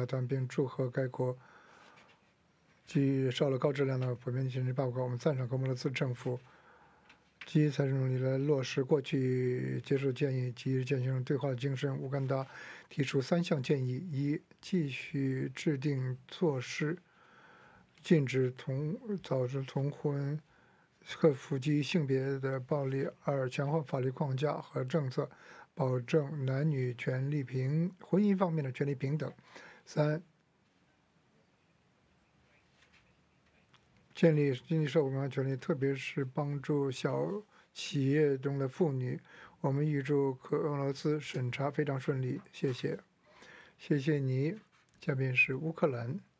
和谈，并祝贺该国给予了高质量的普遍经济报告。我们赞赏科莫罗斯政府基于财政努力来落实过去接受建议，基于践行对话的精神。乌干达提出3项建议：一、继续制定措施，禁止导致同婚，克服基于性别的暴力；二、强化法律框架和政策，保证男女婚姻方面的权利平等；三、建立经济社会平衡权利，特别是帮助小企业中的妇女。我们预祝科莫罗斯审查非常顺利，谢谢。谢谢你。下面是乌克兰。